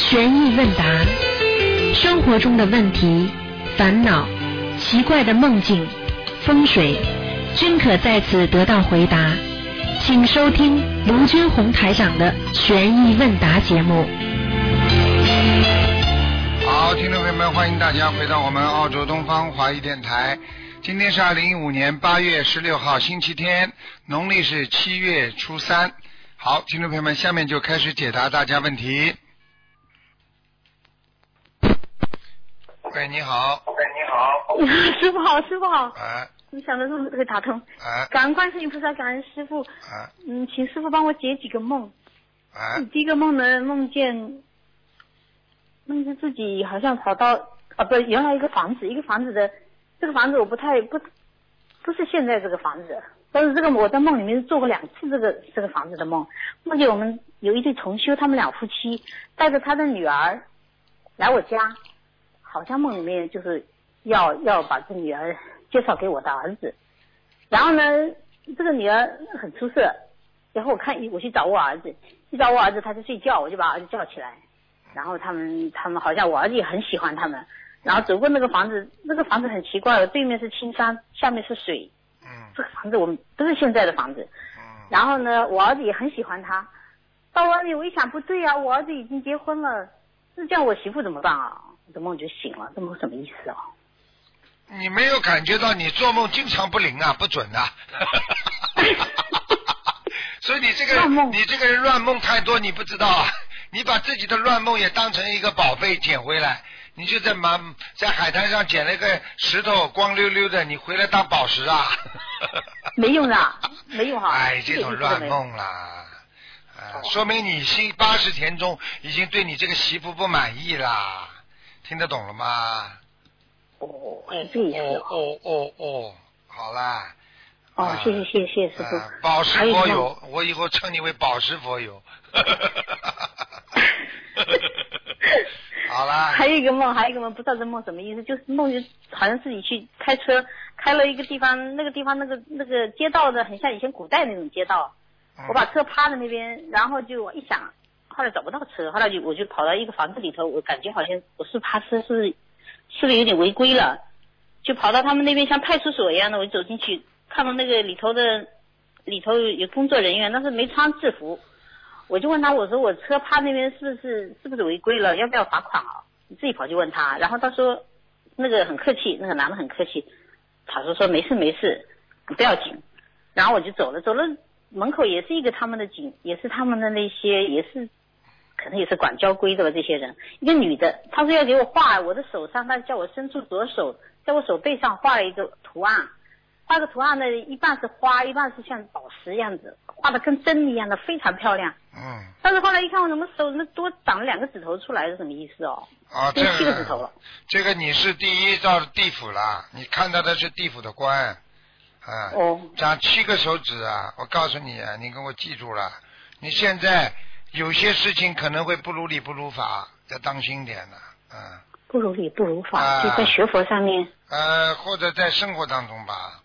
悬疑问答，生活中的问题、烦恼、奇怪的梦境、风水，均可在此得到回答。请收听卢军红台长的悬疑问答节目。 好，听众朋友们，欢迎大家回到我们澳洲东方华语电台。今天是2015年8月16号星期天，农历是7月初3。好，听众朋友们，下面就开始解答大家问题。喂，你好。 喂，你好。师傅好，师傅好。 哎。 你想的是可以打通。 哎。 感恩观世音菩萨，感恩师傅。 哎。 请师傅帮我解几个梦。 哎。 第一个梦呢，梦见自己好像跑到原来一个房子的这个房子我不是现在这个房子，但是这个我在梦里面做过2次这个房子的梦，梦见我们有一对重修，他们2夫妻带着他的女儿来我家，好像梦里面就是要把这女儿介绍给我的儿子，然后呢这个女儿很出色，然后我去找我儿子，他在睡觉，我就把儿子叫起来，然后他们好像我儿子也很喜欢他们，然后走过那个房子很奇怪的，对面是青山，下面是水，这个房子我们都是现在的房子，然后呢我儿子也很喜欢他，到外面我一想不对啊，我儿子已经结婚了，是这样我媳妇怎么办啊？这梦就醒了，这梦什么意思啊？ 你没有感觉到你做梦经常不灵啊，不准啊？所以你这个人乱梦太多，你不知道啊。你把自己的乱梦也当成一个宝贝捡回来，你就在海滩上捡了一个石头，光溜溜的，你回来当宝石啊？ 没用啊，没用哈。 哎，这种乱梦啦，说明你心80田中已经对你这个媳妇不满意啦，听得懂了吗？ 这意思。 好啦。 谢谢师傅。 宝石佛友，我以后称你为宝石佛友。好啦。 还有一个梦，不知道这梦什么意思，就是梦就好像自己去开车，开了一个地方，那个地方那个街道的很像以前古代那种街道，我把车趴在那边，然后就我一想，后来找不到车，后来我就跑到一个房子里头，我感觉好像我是趴车是不是有点违规了，就跑到他们那边像派出所一样的，我走进去看到那个里头有工作人员，但是没穿制服，我就问他，我说我车趴那边是不是违规了，要不要罚款啊？自己跑去问他，然后他说那个很客气，那个男的很客气，他说没事，不要紧。然后我就走了门口也是一个他们的警，也是他们的那些也是可能也是管交规的吧，这些人，一个女的，她说要给我画我的手上，她叫我伸出左手，在我手背上画了一个图案，画个图案呢，一半是花，一半是像宝石一样子，画的跟针一样的，非常漂亮。但是后来一看我怎么手那多长了2个指头出来，是什么意思哦？这7个指头了。 这个你是第一到地府了，你看到的是地府的官。长7个手指啊！我告诉你啊，你给我记住了，你现在有些事情可能会不如理不如法，要当心点的。 不如理不如法，就在学佛上面。 或者在生活当中吧。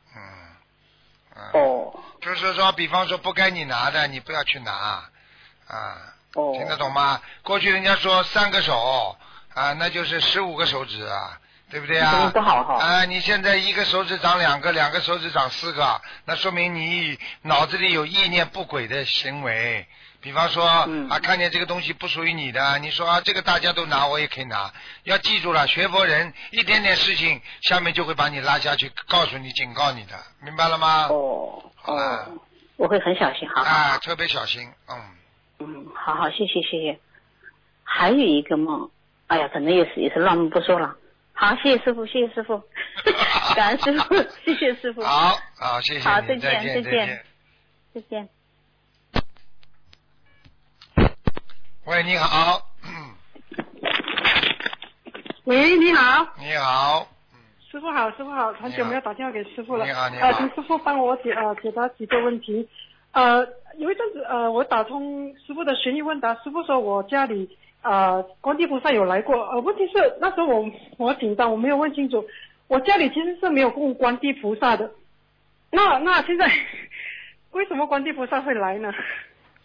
就是说，比方说不该你拿的，你不要去拿。听得懂吗？过去人家说3个手那就是15个手指啊，对不对啊？ 不好哈。 你现在1个手指长2个，2个手指长4个，那说明你脑子里有意念不轨的行为。比方说看见这个东西不属于你的，你说这个大家都拿，我也可以拿。要记住了，学佛人一点点事情，下面就会把你拉下去，告诉你、警告你的，明白了吗？ 我会很小心，好。 特别小心， 好，谢谢。还有一个梦，哎呀，可能也是乱梦，不说了。好，谢谢师傅，感恩师傅，谢谢师傅。 好，谢谢你。 好，再见。 喂，你好。 喂，你好。 你好。 师傅好，很久没有打电话给师傅了。 你好。 请师傅帮我解答几个问题。有一阵子我打通师傅的悬疑问答，师傅说我家里观地菩萨有来过，问题是那时候我紧张，我没有问清楚，我家里其实是没有供观地菩萨的。那现在为什么观地菩萨会来呢？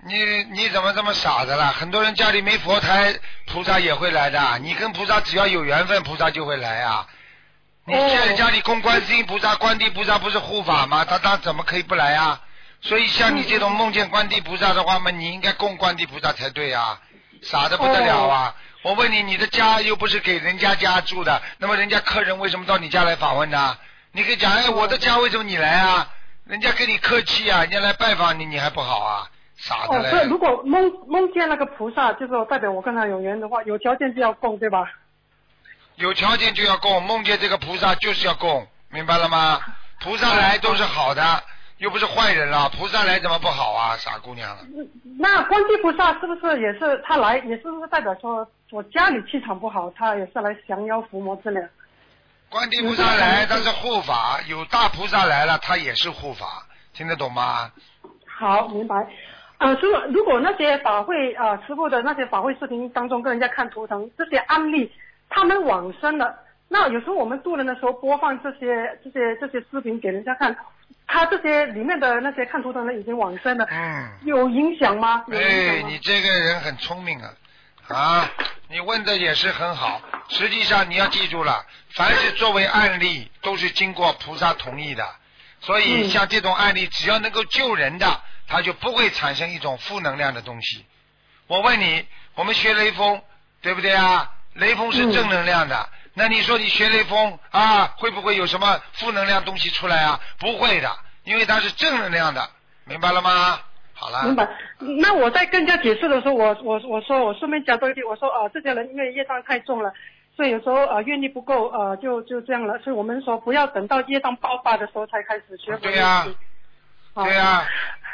你怎么这么傻的啦？很多人家里没佛台，菩萨也会来的。你跟菩萨只要有缘分，菩萨就会来啊。你现在家里供观世音菩萨、观地菩萨不是护法吗？他怎么可以不来啊？所以像你这种梦见观地菩萨的话嘛，你应该供观地菩萨才对啊，傻得不得了啊！我问你，你的家又不是给人家家住的，那么人家客人为什么到你家来访问呢？你可以讲，哎，我的家为什么你来啊？人家跟你客气啊，人家来拜访你，你还不好啊？傻的嘞！ 所以如果梦见那个菩萨，就是代表我跟他有缘的话，有条件就要供，对吧？ 有条件就要供，梦见这个菩萨就是要供，明白了吗？菩萨来都是好的，又不是坏人了，菩萨来怎么不好啊？傻姑娘。 那观世菩萨是不是也是他来，也是不是代表说我家里气场不好，他也是来降妖伏魔之类的？ 观地菩萨来，他是护法，有大菩萨来了，他也是护法，听得懂吗？ 好，明白。如果那些法会师父的那些法会视频当中跟人家看图腾这些案例，他们往生了，那有时候我们渡人的时候播放这些视频给人家看，他这些里面的那些看图腾的已经往生了，有影响吗？ 你这个人很聪明啊，你问的也是很好。实际上你要记住了，凡是作为案例都是经过菩萨同意的，所以像这种案例只要能够救人的，它就不会产生一种负能量的东西。我问你，我们学雷锋对不对啊？雷锋是正能量的，那你说你学雷锋会不会有什么负能量东西出来啊？不会的，因为它是正能量的，明白了吗？好了。 明白。那我在跟人家解释的时候，我说我顺便讲多一句，我说这些人因为业障太重了，所以有时候愿力不够就这样了，所以我们说不要等到业障爆发的时候才开始学佛。 对呀，对呀。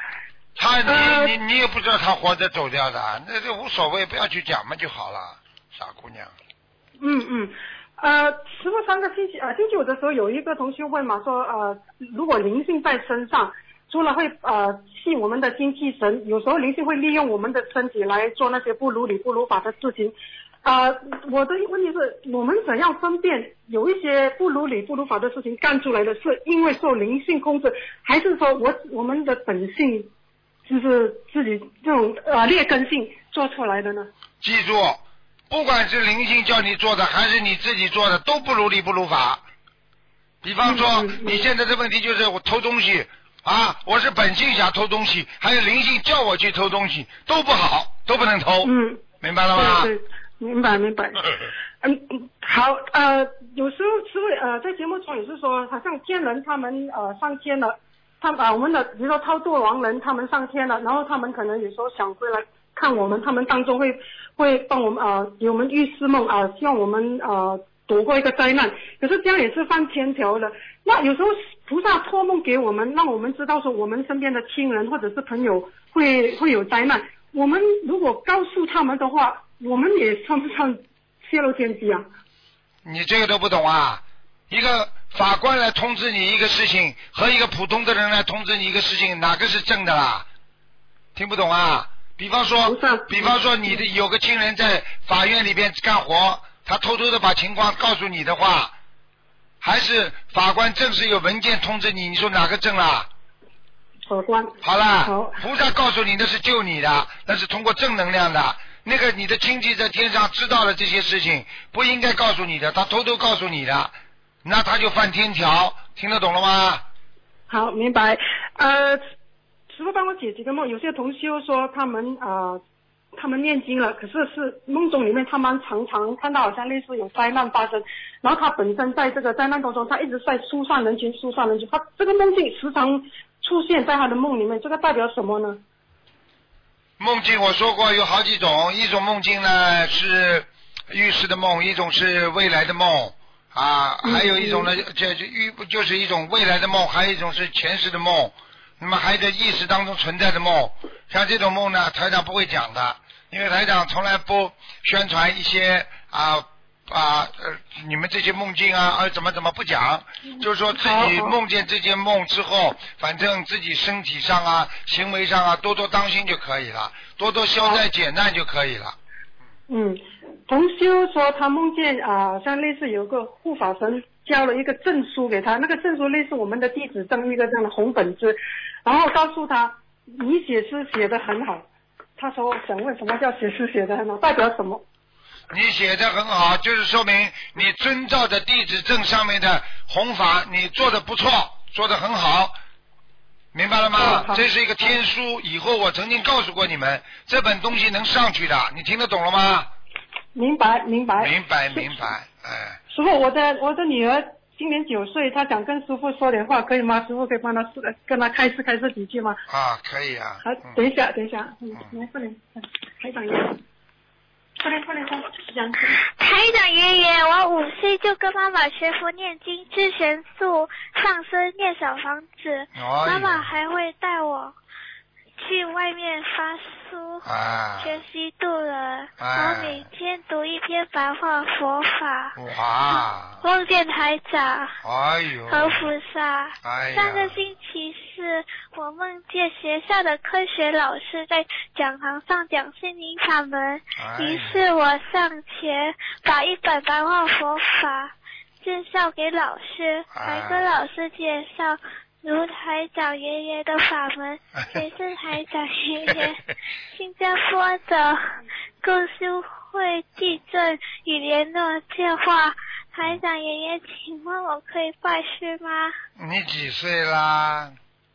你也不知道他活着走掉的，那就无所谓，不要去讲嘛就好了，傻姑娘。 师父上个星期五的时候有一个同学问嘛，说如果灵性在身上，除了会吸我们的精气神，有时候灵性会利用我们的身体来做那些不如理不如法的事情。我的问题是，我们怎样分辨有一些不如理不如法的事情干出来的是因为受灵性控制，还是说我们的本性就是自己这种劣根性做出来的呢？ 记住，不管是灵性叫你做的还是你自己做的，都不如理不如法。比方说你现在的问题就是我偷东西我是本性想偷东西，还有灵性叫我去偷东西，都不好，都不能偷。明白了吗？ 对，明白。好，有时候师父在节目中也是说，好像天人他们上天了，我们的比如说超度亡人他们上天了，然后他们可能有时候想回来看我们，他们当中会帮我们给我们预示梦希望我们躲过一个灾难，可是这样也是犯天条的。那有时候菩萨托梦给我们，让我们知道说我们身边的亲人或者是朋友会有灾难，我们如果告诉他们的话，我们也算不上泄露天机啊？ 你这个都不懂啊？一个法官来通知你一个事情，和一个普通的人来通知你一个事情，哪个是正的啦？听不懂啊？比方说你的有个亲人在法院里边干活，他偷偷的把情况告诉你的话，还是法官正式有文件通知你，你说哪个正啦？ 法官。 好了，菩萨告诉你那是救你的，那是通过正能量的。那个你的亲戚在天上知道了这些事情，不应该告诉你的，他偷偷告诉你的，那他就犯天条，听得懂了吗？ 好，明白。师父帮我解几个梦，有些同修说他们念经了，可是梦中里面他们常常看到好像类似有灾难发生，然后他本身在这个灾难当中，他一直在疏散人群，他这个梦境时常出现在他的梦里面，这个代表什么呢？ 梦境我说过有好几种，一种梦境呢是预示的梦，一种是未来的梦还有一种呢就是一种未来的梦，还有一种是前世的梦，那么还在意识当中存在的梦。像这种梦呢，台长不会讲的，因为台长从来不宣传一些你们这些梦境怎么不讲，就是说自己梦见这件梦之后，反正自己身体上行为上多多当心就可以了，多多消灾解难就可以了。 同修说他梦见像类似有个护法神交了一个证书给他，那个证书类似我们的弟子证，一个这样的红本子，然后告诉他你写诗写得很好， 他说想问什么叫写诗写得很好，代表什么？ 你写的很好，就是说明你遵照着地址证上面的弘法，你做的不错，做的很好，明白了吗？这是一个天书，以后我曾经告诉过你们，这本东西能上去的，你听得懂了吗？ 明白。 哎。 师傅，我的女儿今年9岁，她想跟师傅说点话，可以吗？师傅可以帮她跟她开示几句吗？ 啊，可以啊。 好，等一下，来，快点，台长爷爷，快点，讲。 台长爷爷，我5岁就跟妈妈学佛念经、吃全素、上身念小房子，妈妈还会带我去外面发书，学习度人。我每天读一篇白话佛法。 哇！ 梦见台长和菩萨。上个星期四，我梦见学校的科学老师在讲堂上讲心灵法门，于是我上前把一本白话佛法介绍给老师，还跟老师介绍如台长爷爷的法门，谁是台长爷爷？新加坡的共修会地震与联络电话，台长爷爷，请问我可以拜师吗？ 你几岁啦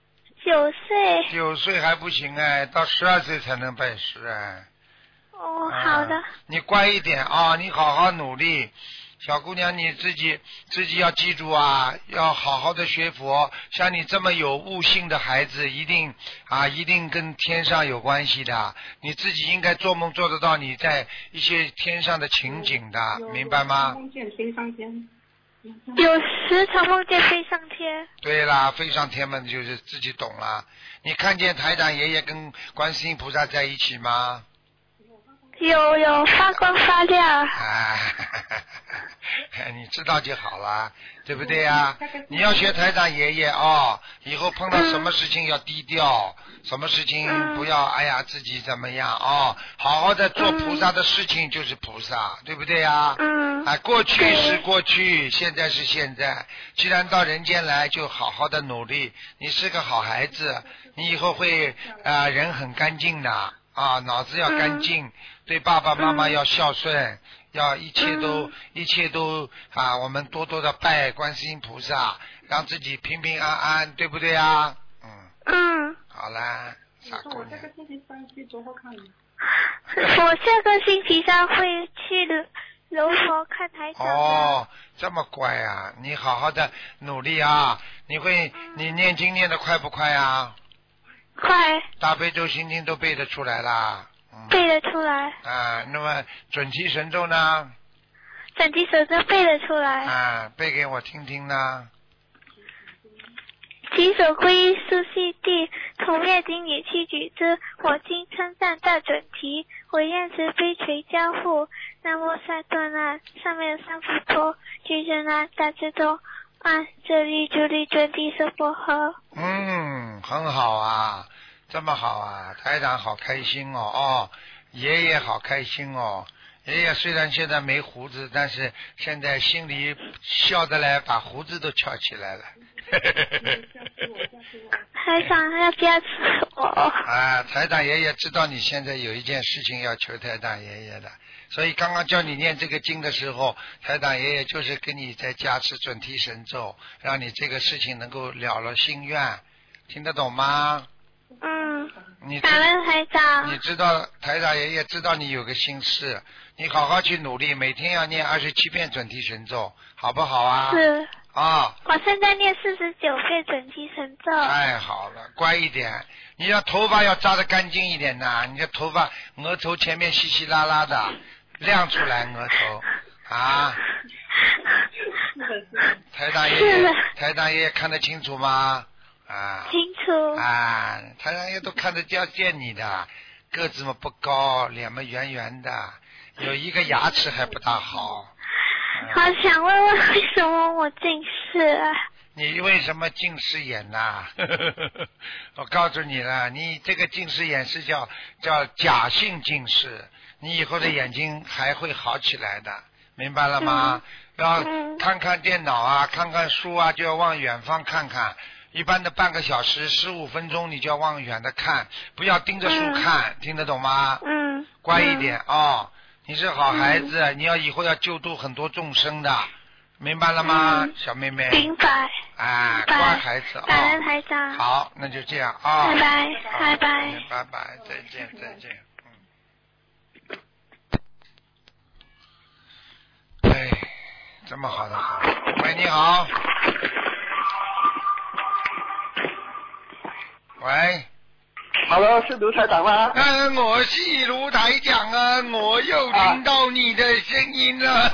？9岁。 9岁还不行哎，到12岁才能拜师哎。 哦，好的。 你乖一点啊，你好好努力。小姑娘，你自己要记住啊，要好好的学佛。像你这么有悟性的孩子，一定跟天上有关系的。你自己应该做梦做得到你在一些天上的情景的，明白吗？ 梦见飞上天。 有时常梦见飞上天。 对啦，飞上天嘛，就是自己懂了。你看见台长爷爷跟观世音菩萨在一起吗？ 有发光发亮。 你知道就好了，对不对呀？你要学台长爷爷哦，以后碰到什么事情要低调，什么事情不要自己怎么样哦，好好的做菩萨的事情就是菩萨，对不对呀？过去是过去，现在是现在，既然到人间来，就好好的努力。你是个好孩子，你以后会人很干净的啊，脑子要干净，对爸爸妈妈要孝顺，要一切都我们多多的拜观世音菩萨，让自己平平安安，对不对啊？好啦，傻姑娘。我下个星期3去柔佛看你。 我下个星期3会去柔佛看台长。 哦，这么乖啊！你好好的努力啊！你念经念得快不快啊？ 快。 大悲咒心经都背得出来啦。 背得出来。 那么准提神咒呢？ 准提神咒背得出来。 背给我听听呢。 稽首皈依苏悉地，同愿经理七举之，我今称赞大准提，我愿慈悲垂交互。南无萨多那，上面有三佛陀，俱舍那大智多，这里主力准提娑婆诃。 很好啊，这么好啊，台长好开心哦，爷爷好开心哦。爷爷虽然现在没胡子，但是现在心里笑得来，把胡子都翘起来了。 台长要不要吃我？ 台长爷爷知道你现在有一件事情要求台长爷爷的，所以刚刚叫你念这个经的时候，台长爷爷就是跟你在加持准提神咒，让你这个事情能够了心愿，听得懂吗？ 感恩台长。 你知道台长爷爷知道你有个心事，你好好去努力，每天要念27遍准提神咒，好不好啊？ 是。 我现在念49遍准提神咒。 太好了，乖一点。你要头发要扎得干净一点呐，你的头发额头前面稀稀拉拉的，亮出来额头啊。台长爷爷看得清楚吗？ 清楚。 台长爷都看得见你的，个子嘛不高，脸嘛圆圆的，有一个牙齿还不大好。 好想问问为什么我近视啊？ 你为什么近视眼呐？我告诉你了，你这个近视眼是叫假性近视，你以后的眼睛还会好起来的，明白了吗？要看看电脑啊，看看书啊，就要往远方看看， 一般的半个小时15分钟你就要望远的看，不要盯着书看，听得懂吗？乖一点哦，你是好孩子，你要以后要救度很多众生的，明白了吗，小妹妹？ 明白。 乖孩子啊。 感恩台长。 好，那就这样啊。 拜拜，拜拜。 拜拜，再见，再见。哎，这么好的好。喂，你好。喂。 Hello， 是卢台长吗？ 我是卢台长啊，我又听到你的声音了。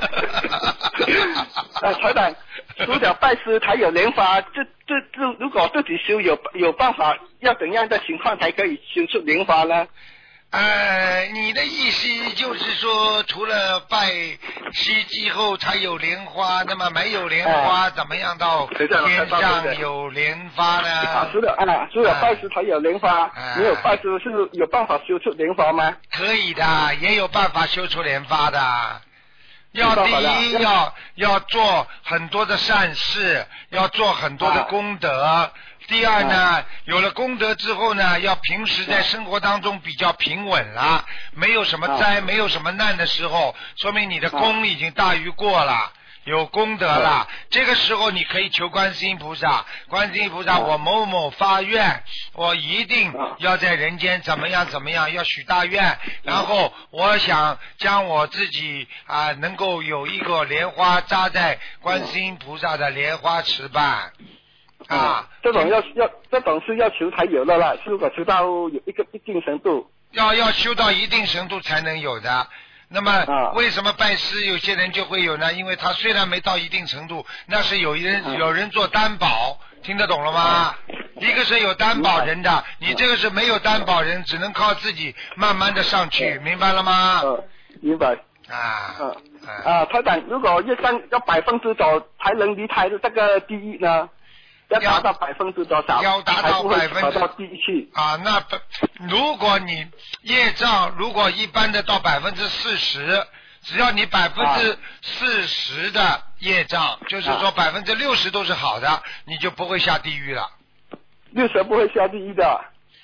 台长，除了拜师才有莲花，如果自己修有办法，要怎样的情况才可以修出莲花呢？ 你的意思就是说，除了拜师之后才有莲花，那么没有莲花，怎么样到天上有莲花呢？ 除了拜师才有莲花，没有拜师是有办法修出莲花吗？ 可以的，也有办法修出莲花的。第一要做很多的善事，要做很多的功德。第二呢，有了功德之后呢，要平时在生活当中比较平稳了，没有什么灾，没有什么难的时候，说明你的功已经大于过了，有功德了。这个时候你可以求观世音菩萨，观世音菩萨，我某某发愿，我一定要在人间怎么样怎么样，要许大愿，然后我想将我自己能够有一个莲花扎在观世音菩萨的莲花池畔。 这种是要求才有的啦，如果修到有一定程度， 要修到一定程度才能有的。那么为什么拜师有些人就会有呢？因为他虽然没到一定程度，那是有人做担保，听得懂了吗？一个是有担保人的，你这个是没有担保人，只能靠自己慢慢的上去，明白了吗？ 明白。台长，如果业障要100%多才能离开这个地狱呢？要达到%多少？ 要达到跑到地狱去那如果你业障如果一般的到40%，只要你40%的业障，就是说60%都是好的，你就不会下地狱了。 60%不会下地狱的。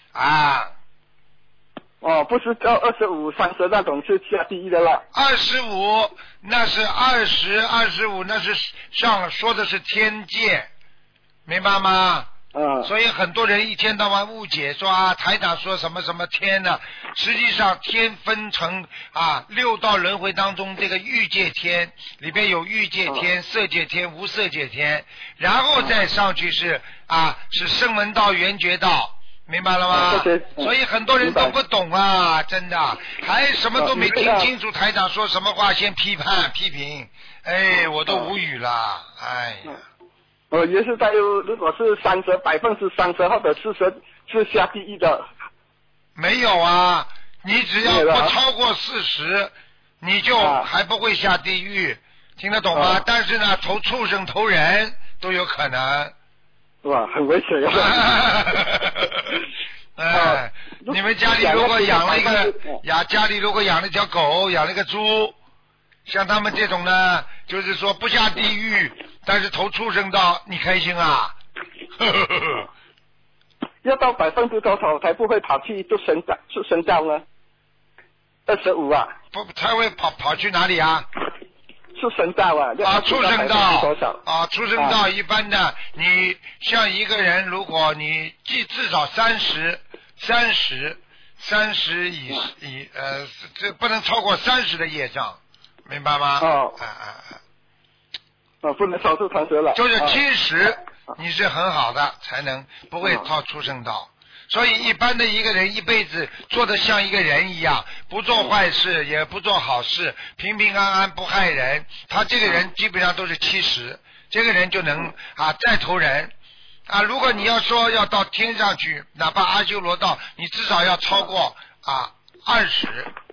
不是到25、30那种是下地狱的了。 25那是25那是上说的是天界。明白吗？所以很多人一天到晚误解说台长说什么什么天呢？实际上天分成6道轮回当中，这个欲界天里边有欲界天、色界天、无色界天，然后再上去是声闻道、缘觉道，明白了吗？所以很多人都不懂真的，还什么都没听清楚台长说什么话，先批评，我都无语了， 也是如果是30%或者40%是下地狱的。 没有你只要不超过40%，你就还不会下地狱，听得懂吗？但是呢，投畜生、投人都有可能。 哇，很危险你们家里如果养了一条狗，养了一个猪，像他们这种呢，就是说不下地狱，但是投畜生道，你开心啊？ 要到%多少才不会跑去出生道呢？25 不才会跑去哪里出生道出生道出生道一般的，你像一个人，如果你至少30这不能超过30的业障，明白吗？ 不能超出30了。 就是70，你是很好的，才能不会到出生道。所以一般的一个人一辈子做得像一个人一样，不做坏事也不做好事，平平安安不害人，他这个人基本上都是70，这个人就能再投人如果你要说要到天上去，哪怕阿修罗道，你至少要超过20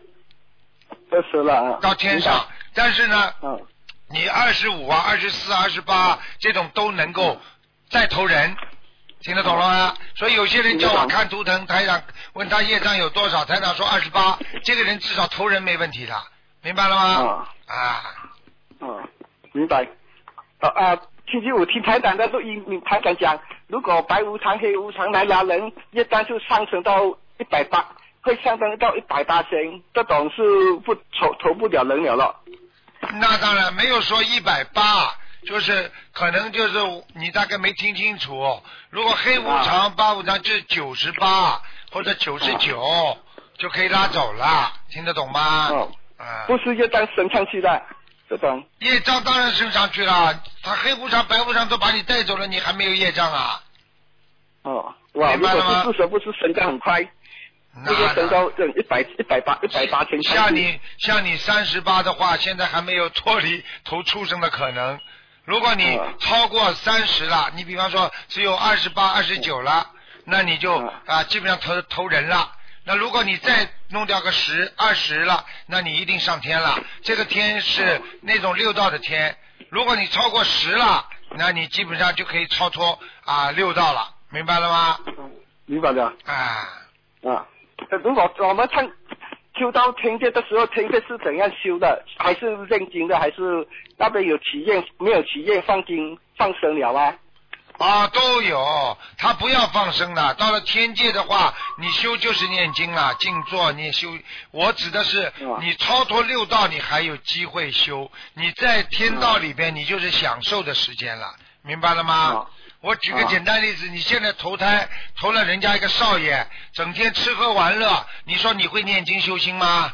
了到天上。但是呢你25、24、28这种都能够再投人，听得懂了吗？所以有些人叫我看图腾，台长问他业障有多少，台长说28，这个人至少投人没问题的，明白了吗？ 明白。 星期五听台长的录音，台长讲，如果白无常、黑无常来拉人，业障就上升到180，会上升到180，这种是投不了人了。 那当然没有说180，就是可能就是你大概没听清楚。如果黑无常、白无常就是98或者99，就可以拉走了，听得懂吗？ 不是业障升上去的，这种。 业障当然升上去了，他黑无常、白无常都把你带走了，你还没有业障啊？ 哇，如果是不舍不是升得很快。那个升到180， 像你38的话，现在还没有脱离投畜生的可能。如果你超过30了，你比方说只有28、29了，那你就基本上投人了。那如果你再弄掉个10、20了，那你一定上天了。这个天是那种6道的天。如果你超过10了，那你基本上就可以超脱6道了，明白了吗？ 明白了。如果我们修到天界的时候，天界是怎样修的？还是认经的？还是那边有祈愿？没有祈愿放生了啊？ 都有，他不要放生的。到了天界的话，你修就是念经了，静坐你修。我指的是你超脱6道，你还有机会修。你在天道里边，你就是享受的时间了，明白了吗？我举个简单例子，你现在投胎投了人家一个少爷，整天吃喝玩乐，你说你会念经修心吗？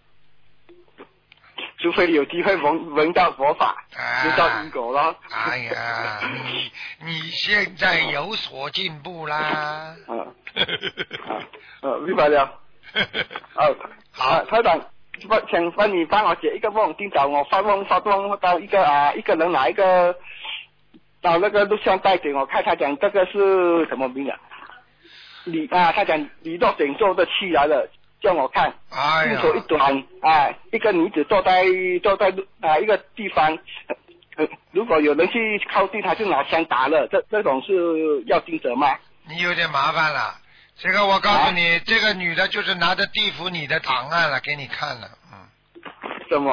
除非有机会闻到佛法，闻到因果了。 哎呀，你现在有所进步啦。 明白了。好，台长，请帮你帮我解一个梦，今早我发梦到一个人拿一个。找那个录像带给我看，他讲这个是什么名啊？他讲李若顶做的器来了，叫我看。一手一短，一个女子坐在一个地方，如果有人去靠近，他就拿枪打了，这种是要经者吗？ 你有点麻烦了，这个我告诉你，这个女的就是拿着地府你的档案了，给你看了， 什么？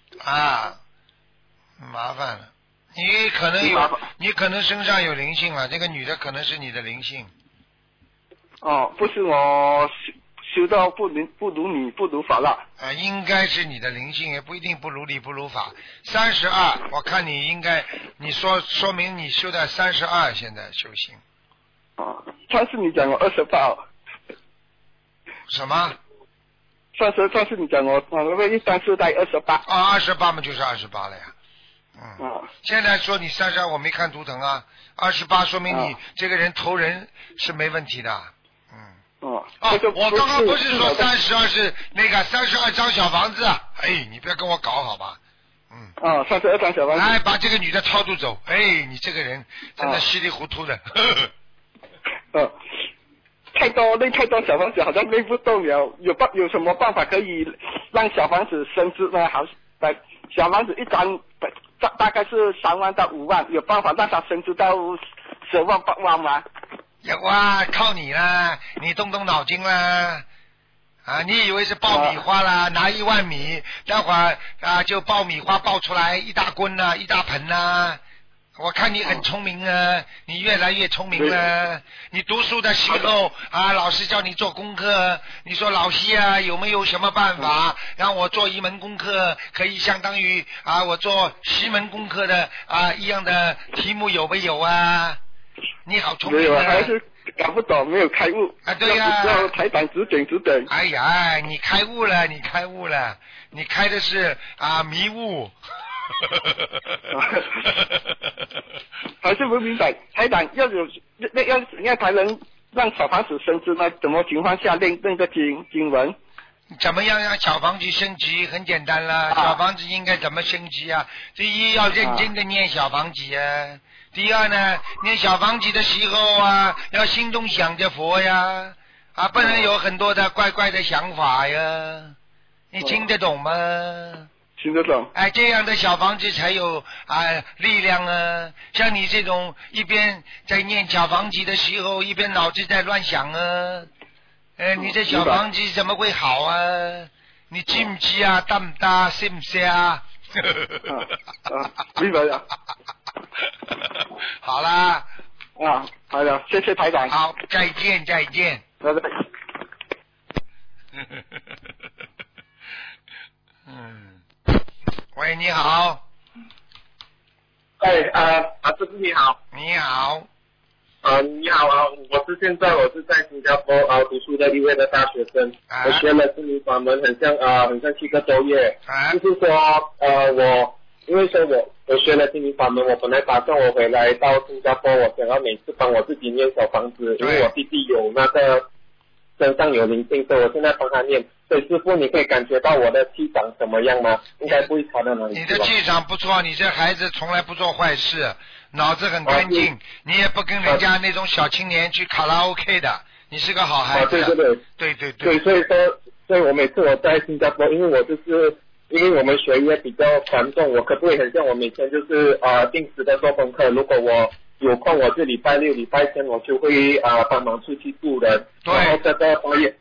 麻烦了。你可能身上有灵性了，这个女的可能是你的灵性。 不是我修到不如理不如法了。 应该是你的灵性，也不一定不如理不如法。32，我看你应该，你说明你修在32，现在修行。 上次你讲我28。 什么？ 上次你讲我34带28。 28嘛就是28了呀。现在说你32，我没看图腾啊。28说明你这个人投人是没问题的。我刚刚不是说32是那个32张小房子，你不要跟我搞好吧。 32张小房子。 把这个女的超度走。你这个人真的稀里糊涂的。 太多小房子好像背不动了，有什么办法可以让小房子升值呢？好，小房子一张大概是3万到5万，有办法让它升值到10万8万吗？ 有啊，靠你啦，你动动脑筋啦。你以为是爆米花啦？拿1万米，待会儿就爆米花爆出来一大棍啊，一大盆啊。我看你很聪明啊，你越来越聪明了。你读书的时候老师叫你做功课，你说老师有没有什么办法让我做一门功课可以相当于我做10门功课的一样的题目有没有啊？你好聪明啊！ 没有，还是搞不懂，没有开悟对呀， 要台长指点。 哎呀，你开悟了，你开的是迷雾。 还是不明白，台长要才能让小房子升值呢？怎么情况下念个经文？ 怎么样让小房子升级？很简单啦，小房子应该怎么升级啊？第一要认真的念小房子啊，第二呢，念小房子的时候要心中想着佛呀，不能有很多的怪怪的想法呀，你听得懂吗？ 听得懂。 这样的小房子才有力量啊！像你这种一边在念小房子的时候，一边脑子在乱想你这小房子怎么会好啊？你知唔知啊？得唔得？識唔識啊？ 明白了。 好啦。 好的，谢谢台长。 好，再见。 拜拜。 喂，你好。 师傅你好。 你好。 你好啊，我是在新加坡读书的一位的大学生，我学了心灵法门很像7个多月，就是说因为说我学了心灵法门，我本来打算我回来到新加坡，我想要每次帮我自己念小房子，因为我弟弟有那个身上有灵性，所以我现在帮他念。所以师傅，你可以感觉到我的气场怎么样吗？应该不会差到哪里。 你的气场不错，你这孩子从来不做坏事，脑子很干净，你也不跟人家那种小青年去卡拉 OK 的，你是个好孩子。对， 所以我每次我在新加坡，因为我们学业比较繁重，我可不可以很像我每天就是定时的做功课，如果我有空我就礼拜六礼拜天我就会帮忙出去助人。然后这个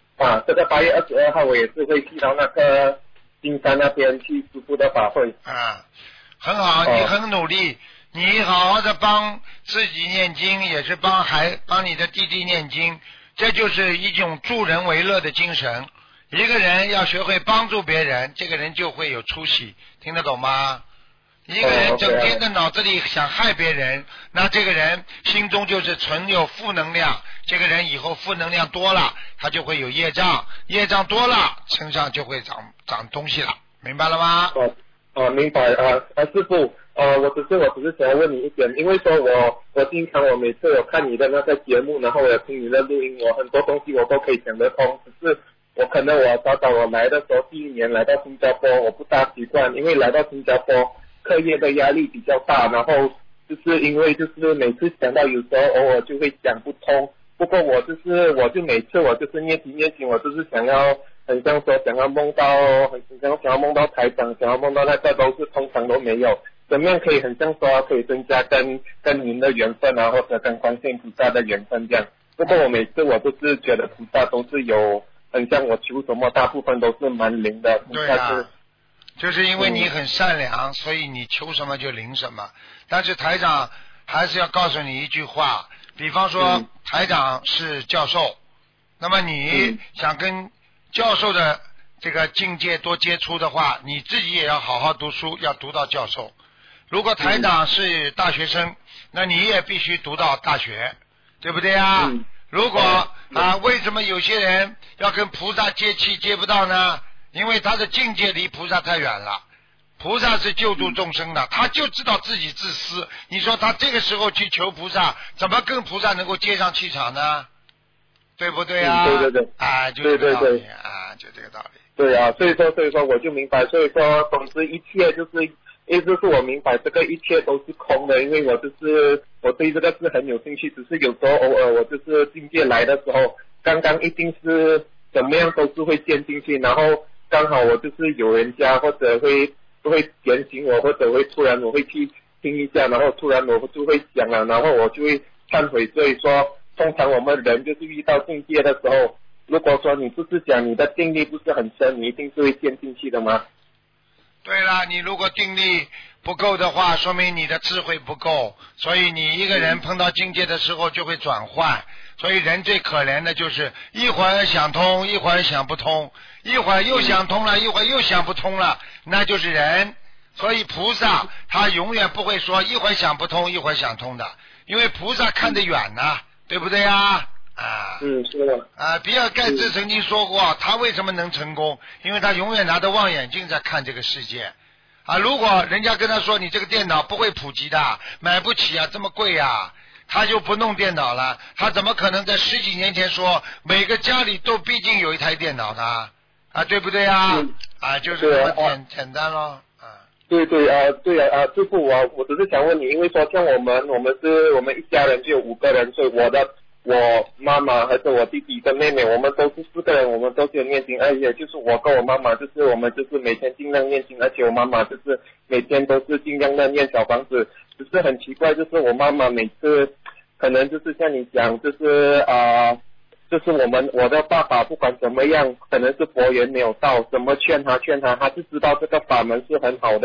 8月22号我也是会去到那个金山那边去师父的法会。 很好，你很努力，你好好的帮自己念经，也是帮你的弟弟念经，这就是一种助人为乐的精神。一个人要学会帮助别人，这个人就会有出息，听得懂吗？一个人整天的脑子里想害别人，那这个人心中就是存有负能量，这个人以后负能量多了，他就会有业障，业障多了身上就会长东西了，明白了吗？ 明白师父，我只是想要问你一点，因为说我经常我每次有看你的那个节目，然后我有听你的录音，我很多东西我都可以讲得通，只是我可能早我来的时候第一年来到新加坡我不大习惯，因为来到新加坡课业的压力比较大，然后就是因为就是每次想到有时候偶尔就会讲不通，不过我就每次我就是念经，我就是想要很像说想要梦到台长，想要梦到那个都是通常都没有，怎么样可以很像说可以增加跟您的缘分或者跟观世音菩萨的缘分这样。不过我每次我就是觉得菩萨都是有很像我求什么大部分都是蛮灵的， 对啊，就是因为你很善良，所以你求什么就灵什么。但是台长还是要告诉你一句话，比方说台长是教授，那么你想跟教授的这个境界多接触的话，你自己也要好好读书，要读到教授。如果台长是大学生，那你也必须读到大学，对不对啊？如果为什么有些人要跟菩萨接气接不到呢？因为他的境界离菩萨太远了。菩萨是救度众生的，他就知道自己自私，你说他这个时候去求菩萨，怎么跟菩萨能够接上气场呢？对不对啊？ 对就这个道理就这个道理。 对啊，所以说我就明白，所以说总之一切就是我明白这个一切都是空的，因为我对这个是很有兴趣，只是有时候偶尔我就是境界来的时候，刚刚一定是怎么样都是会陷进去，然后刚好我就是有人家或者会点醒我，或者会突然我会去听一下，然后突然我就会讲了，然后我就会忏悔。所以说通常我们人就是遇到境界的时候，如果说你不是讲你的定力不是很深，你一定是会陷进去的吗？ 对了，你如果定力不够的话，说明你的智慧不够，所以你一个人碰到境界的时候就会转换。所以人最可怜的就是一会儿想通，一会儿想不通，一会儿又想通了，一会儿又想不通了，那就是人。所以菩萨他永远不会说一会儿想不通，一会儿想通的，因为菩萨看得远呐，对不对啊？ 是的。 比尔盖茨曾经说过，他为什么能成功？因为他永远拿着望远镜在看这个世界。如果人家跟他说你这个电脑不会普及的，买不起这么贵他就不弄电脑了。他怎么可能在10几年前说每个家里都毕竟有一台电脑呢？对不对就是这么简单咯。 对师父，我只是想问你，因为说像我们一家人就有5个人，所以我妈妈还是我弟弟跟妹妹，我们都是4个人，我们都是有念经，而且就是我跟我妈妈，就是我们就是每天尽量念经，而且我妈妈就是每天都是尽量的念小房子。只是很奇怪，就是我妈妈每次可能就是像你讲，就是我的爸爸不管怎么样，可能是佛缘没有到，怎么劝他，他是知道这个法门是很好的，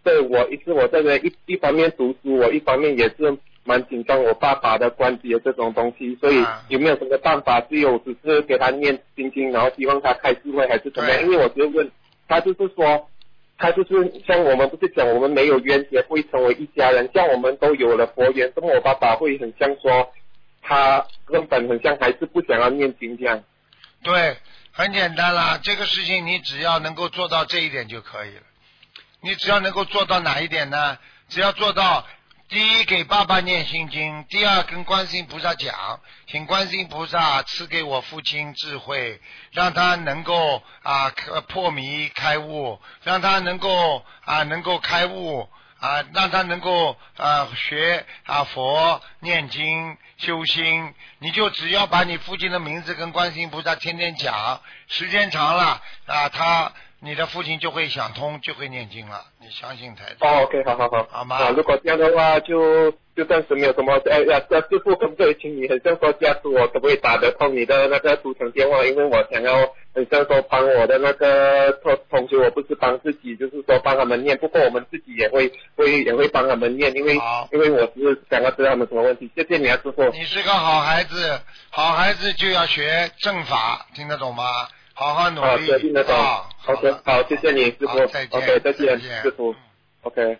对，我在这一方面读书，我一方面也是蛮紧张我爸爸的关系的这种东西，所以有没有什么办法？只是给他念心经，然后希望他开智慧还是怎么样？因为我就问他，就是说，他就是像我们不是讲我们没有冤结会成为一家人，像我们都有了佛缘，那么我爸爸会很像说他根本很像还是不想要念经这样。 对，很简单啦，这个事情你只要能够做到这一点就可以了。你只要能够做到哪一点呢？只要做到第一给爸爸念心经，第二跟观世音菩萨讲，请观世音菩萨赐给我父亲智慧，让他能够破迷开悟，让他能够开悟让他能够学佛念经修心。你就只要把你父亲的名字跟观世音菩萨天天讲，时间长了你的父亲就会想通，就会念经了，你相信才对。 OK， 好吗？如果这样的话，就暂时没有什么。师父可不可以请你很像说下次我可不可以打得通你的那个图腾电话？因为我想要很像说帮我的那个同学，我不是帮自己，就是说帮他们念。不过我们自己也会帮他们念，因为我只是想要知道他们什么问题。谢谢你啊，师父。 你是个好孩子，好孩子就要学正法，听得懂吗？好好努力。 听得懂。OK， 好，谢谢你，师父。 再见。 OK， 再见，师父。OK。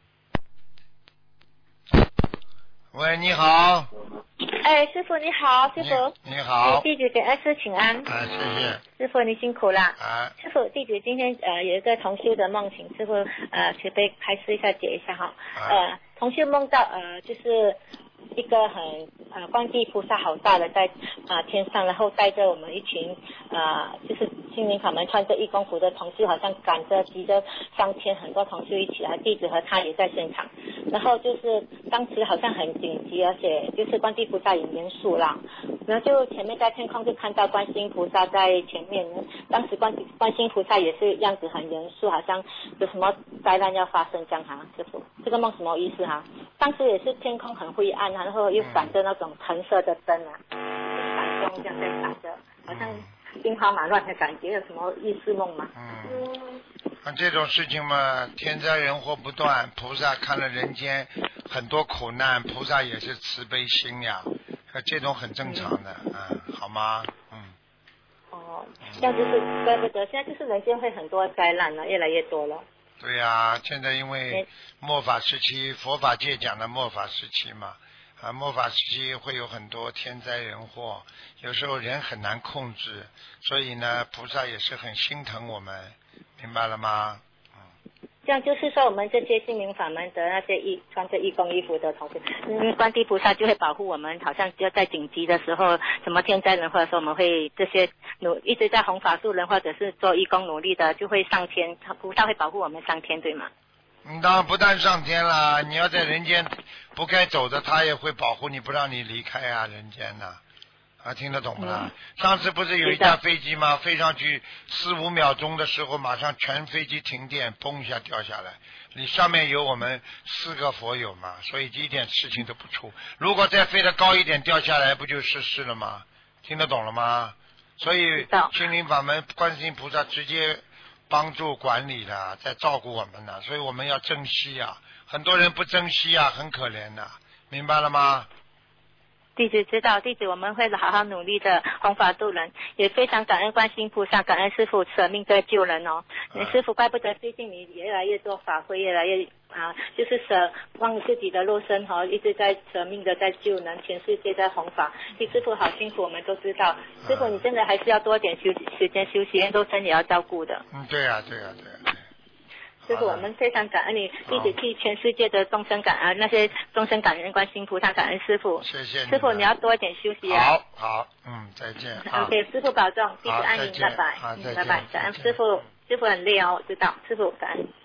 喂，你好。 哎，师父你好，师父。 你好。 弟子给恩师请安。 谢谢。 师父你辛苦了。师父，弟子今天有一个同修的梦，请师父慈悲开示一下解一下哈。同修梦到就是一个很观世菩萨好大的在天上，然后带着我们一群就是心灵法门穿着义工服的同修，好像赶着急着上天，很多同修一起来，弟子和他也在现场。然后就是当时好像很紧急，而且就是观世菩萨也严肃了，然后就前面在天空就看到观世音菩萨在前面，当时观世音菩萨也是样子很严肃，好像有什么灾难要发生这样哈。师父，这个梦什么意思哈？当时也是天空很灰暗，然后又闪着那种橙色的灯闪光这样在闪着，好像兵荒马乱的感觉，有什么意思梦吗？ 这种事情嘛，天灾人祸不断，菩萨看了人间很多苦难，菩萨也是慈悲心呀，这种很正常的，好吗？ 这样就是怪不得现在就是人间会很多灾难了，越来越多了。 对呀，现在因为末法时期，佛法界讲的末法时期嘛，末法时期会有很多天灾人祸，有时候人很难控制，所以呢，菩萨也是很心疼我们，明白了吗？ 这样就是说，我们这些心灵法门的那些穿着义工衣服的同学，观世菩萨就会保护我们，好像只要在紧急的时候，什么天灾人祸的时候，我们会这些一直在弘法度人或者是做义工努力的，就会上天，菩萨会保护我们上天，对吗？ 当然不但上天了，你要在人间不该走的，他也会保护你，不让你离开人间呐。听得懂不啦？上次不是有一架飞机吗？飞上去4-5秒钟的时候，马上全飞机停电，嘣一下掉下来。你上面有我们4个佛友嘛，所以一点事情都不出。如果再飞得高一点掉下来，不就失事了吗？听得懂了吗？所以心灵法门观世音菩萨直接帮助管理的，在照顾我们的，所以我们要珍惜很多人不珍惜很可怜的，明白了吗？ 弟子知道，弟子我们会好好努力的弘法度人，也非常感恩观世音菩萨，感恩师父舍命在救人哦。师父怪不得最近你越来越做法会，越来越就是忘自己的肉身一直在舍命的在救人，全世界在弘法。师父好辛苦，我们都知道。师父你真的还是要多点时间休息，肉身也要照顾的。 对啊。 师父，我们非常感恩你，弟子替全世界的众生那些众生感恩观世音菩萨，感恩师父。 谢谢你。 师父，你要多一点休息好，再见。 OK， 师父保重，弟子爱你，拜拜。拜拜，感恩师父，师父很累我知道，师父感恩。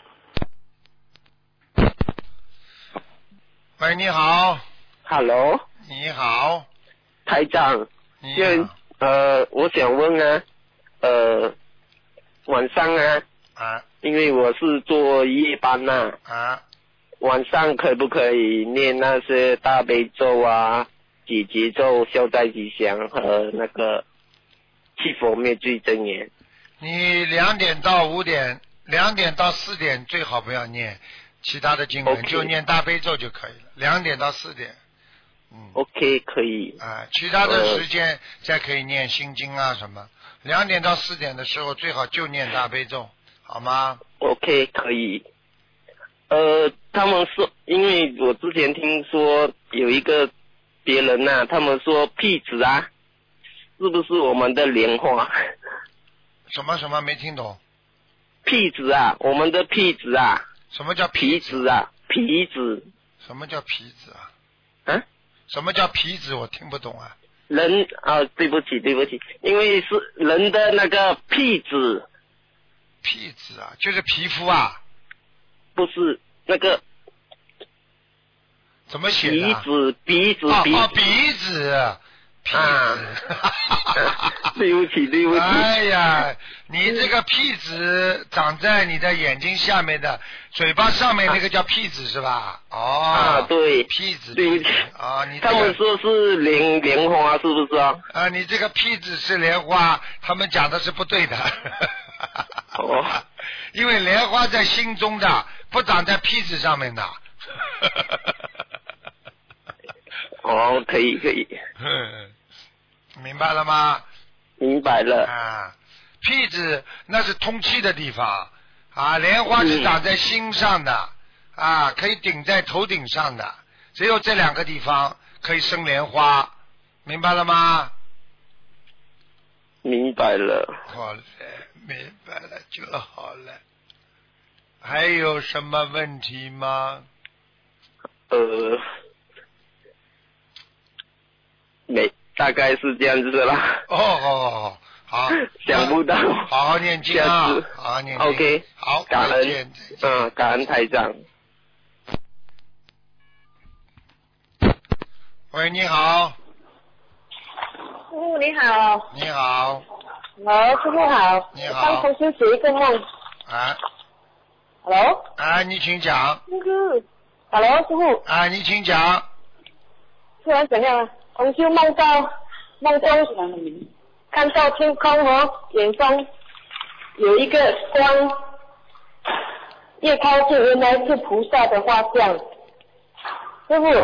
喂，你好。 Hello。 你好。 台长。 你好。 我想问晚上因为我是做夜班晚上可不可以念那些大悲咒解结咒、消灾吉祥和那个七佛灭罪真言？ 你2点到5点 2点到4点最好不要念其他的经文，就念大悲咒就可以了。2点到4点。 OK， 可以。 其他的时间再可以念心经啊什么。2点到4点的时候最好就念大悲咒，好吗 ？OK， 可以。他们说，因为我之前听说有一个别人呐，他们说屁子啊，是不是我们的莲花？ 什么没听懂？ 屁子啊，我们的屁子啊。 什么叫皮子啊？皮子。 什么叫皮子啊？什么叫皮子？我听不懂啊。 人啊，对不起，因为是人的那个屁子。 屁子啊，就是皮肤啊。 不是那个。 怎么写的？ 鼻子。 鼻子。 对不起。 哎呀，你这个屁子长在你的眼睛下面的，嘴巴上面那个叫屁子是吧？ 对。 屁子。 对不起。 你他们说是莲花，是不是啊？ 你这个屁子是莲花，他们讲的是不对的。因为莲花在心中的，不长在屁子上面的。 可以。 明白了吗？ 明白了。 屁子那是通气的地方莲花是长在心上的可以顶在头顶上的，只有这2个地方可以生莲花，明白了吗？ 明白了。 好了，明白了就好了。还有什么问题吗？ 没，大概是这样子的啦。 好。 想不到。 好好念经啊！好好念经。 OK。 好， 感恩。感恩台长。 喂，你好。 师傅你好。 你好。 师傅好。 你好。 刚同学写一个梦。Hello。 你请讲。 Hello， 师傅。 你请讲。 突然怎样啊？同修梦中看到天空远方有一个光，越靠近原来是菩萨的画像。师傅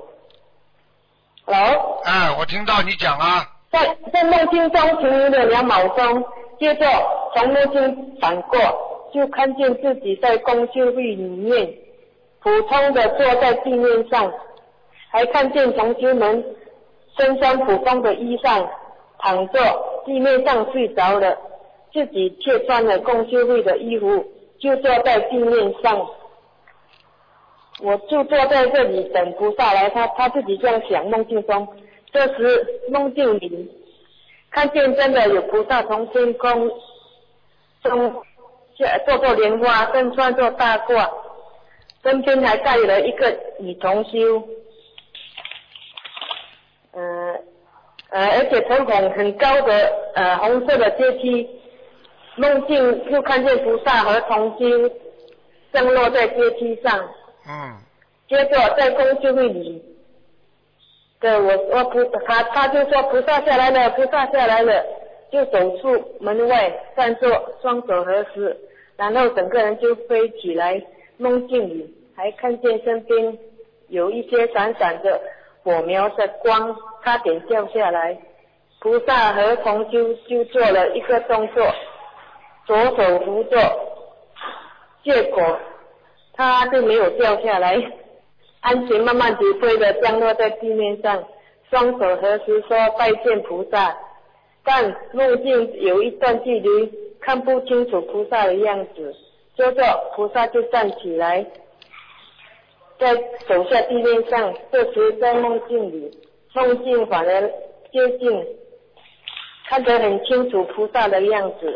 ，Hello。 我听到你讲啊。 在梦境中停留了2秒钟，接着从梦境反过，就看见自己在公修会里面，普通的坐在地面上，还看见同修们身穿普通的衣裳，躺着地面上睡着了，自己却穿了共修会的衣服，就坐在地面上。我就坐在这里等菩萨来，他自己这样想，梦境中。这时梦境里看见真的有菩萨从天空中坐着莲花，身穿着大褂，身边还带了一个女同修。而且从很高的红色的阶梯，梦境又看见菩萨和同修降落在阶梯上。接着在公修会里的他就说菩萨下来了，菩萨下来了，就走出门外站坐，双手合十，然后整个人就飞起来。梦境里还看见身边有一些闪闪的火苗的光差点掉下来，菩萨和同修就做了一个动作，左手扶着，结果他就没有掉下来，安全慢慢地飞的降落在地面上，双手合十说拜见菩萨，但梦境有一段距离看不清楚菩萨的样子，接着菩萨就站起来再走下地面上，这时在梦境反而接近，看得很清楚菩萨的样子。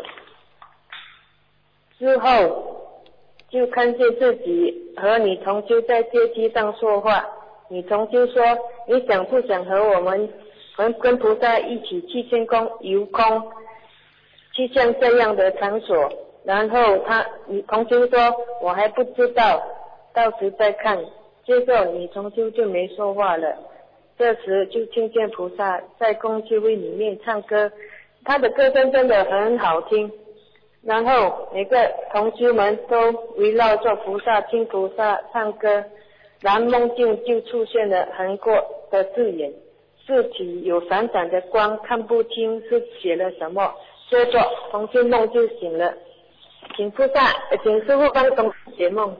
之后就看见自己和女同修在阶梯上说话，女同修说你想不想和我们跟菩萨一起去天空游空，去像这样的场所。然后女同修说我还不知道，到时再看。接着女同修就没说话了，这时就听见菩萨在公修会里面唱歌，他的歌声真的很好听， 然后每个同修们都围绕着菩萨听菩萨唱歌，然后梦境就出现了横过的字眼，字体有闪闪的光，看不清是写了什么。接着同修梦就醒了，请师父帮同修解梦。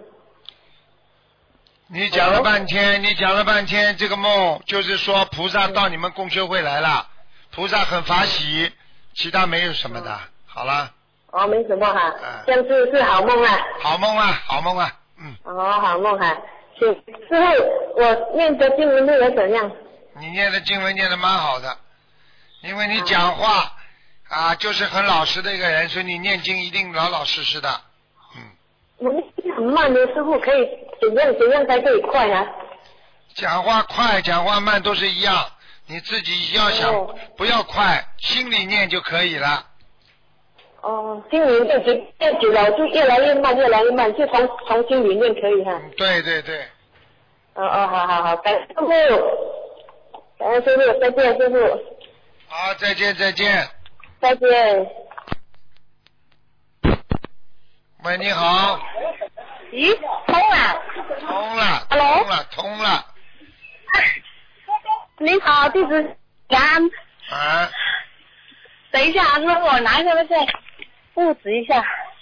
你讲了半天，这个梦就是说菩萨到你们共修会来了，菩萨很法喜，其他没有什么的。好了。 哦，没什么哈，这样是好梦啊。 好梦啊，嗯。 哦，好梦哈，请师父，我念的经文念得怎样？ 你念的经文念得蛮好的，因为你讲话就是很老实的一个人，所以你念经一定老实实的。 我念很慢的，师父可以怎样才可以快啊？ 讲话快讲话慢都是一样，你自己要想不要快，心里念就可以了。 哦，心里念久了就越来越慢，就从心里念可以哈。 对。 好，感恩师父，再见师父。 好，再见。 再见。 喂，你好。 咦， 通了。 你好，弟子感。等一下，师傅，我拿一下那个布置一下。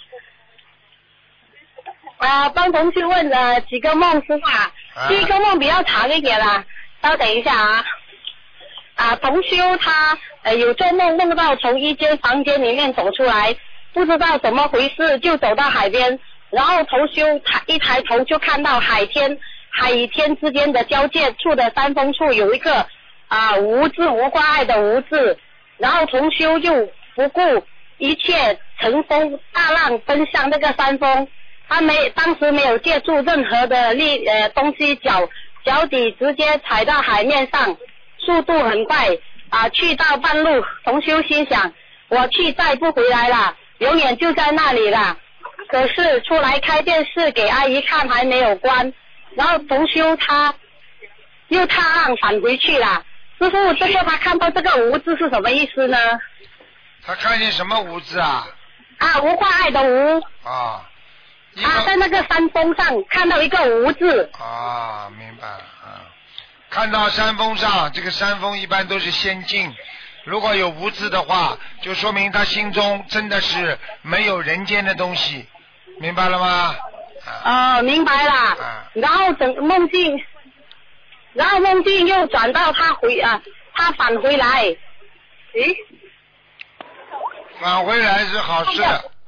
帮同学问了几个梦，师傅。第一个梦比较长一点啦，稍等一下啊。同修他有做梦到从一间房间里面走出来，不知道怎么回事就走到海边，然后同修一抬头就看到海与天之间的交界处的山峰处有一个无字无挂碍的无字，然后同修就不顾一切乘风大浪奔向那个山峰，他当时没有借助任何的东西，脚底直接踩到海面上，速度很快去到半路，同修心想我去再不回来了，永远就在那里了。可是出来开电视给阿姨看还没有关，然后同修他又踏浪返回去了。师父，这个他看到这个无字是什么意思呢？ 他看见什么无字啊？ 无挂碍的无。在那个山峰上看到一个无字。 明白了。看到山峰上，这个山峰一般都是仙境，如果有无字的话，就说明他心中真的是没有人间的东西，明白了吗？ 明白了。然后梦境又转到他返回来。 返回来是好事。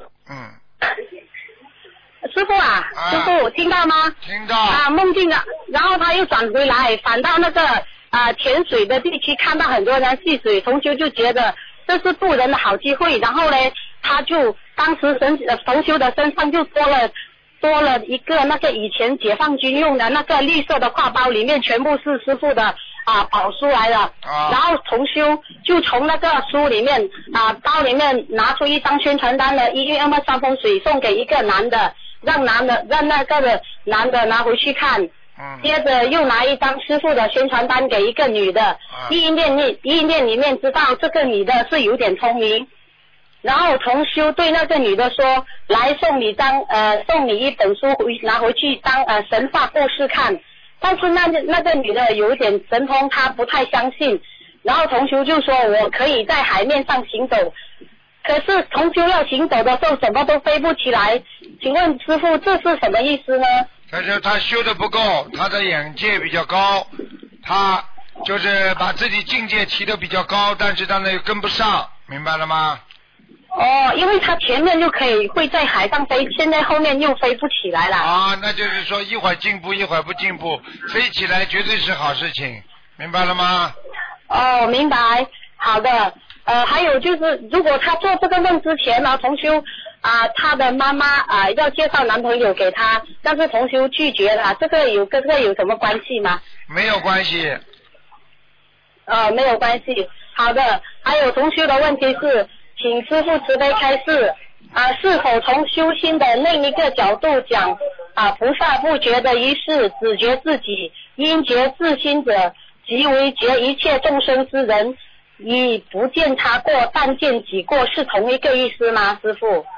师傅师傅听到吗？ 听到。 梦境然后他又转回来，返到那个潜水的地区，看到很多人戏水，同修就觉得这是渡人的好机会，然后呢，他就当时同修的身上就多了一个那个以前解放军用的那个绿色的挎包，里面全部是师傅的宝书来了。然后同修就从那个书里面包里面拿出一张宣传单的1月2号三风水送给一个男的，让那个男的拿回去看。接着又拿一张师傅的宣传单给一个女的，意念里面知道这个女的是有点聪明，然后同修对那个女的说，来送你一本书拿回去当神话故事看，但是那个女的有一点神通，她不太相信，然后同修就说我可以在海面上行走，可是同修要行走的时候什么都飞不起来，请问师傅这是什么意思呢？ 他修的不够，他的眼界比较高，他就是把自己境界提得比较高，但是他又跟不上，明白了吗？ 因为他前面就会在海上飞，现在后面又飞不起来了。 那就是说一会儿进步一会儿不进步，飞起来绝对是好事情，明白了吗？ 明白。好的。还有就是如果他做这个梦之前呢，同修他的妈妈要介绍男朋友给他，但是同修拒绝了，这个跟这个有什么关系吗？ 没有关系。 没有关系。好的。还有同修的问题是，请师父慈悲开示是否从修心的另一个角度讲菩萨不觉的一事，只觉自己，因觉自心者即为觉一切众生之人，以不见他过但见己过，是同一个意思吗？师父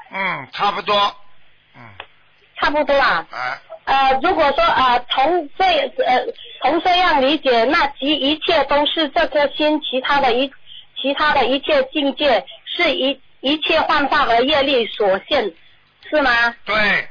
差不多。 差不多啊。如果说从这样理解，那一切都是这颗心，其他的一切境界是一切幻化和业力所现，是吗？ 对。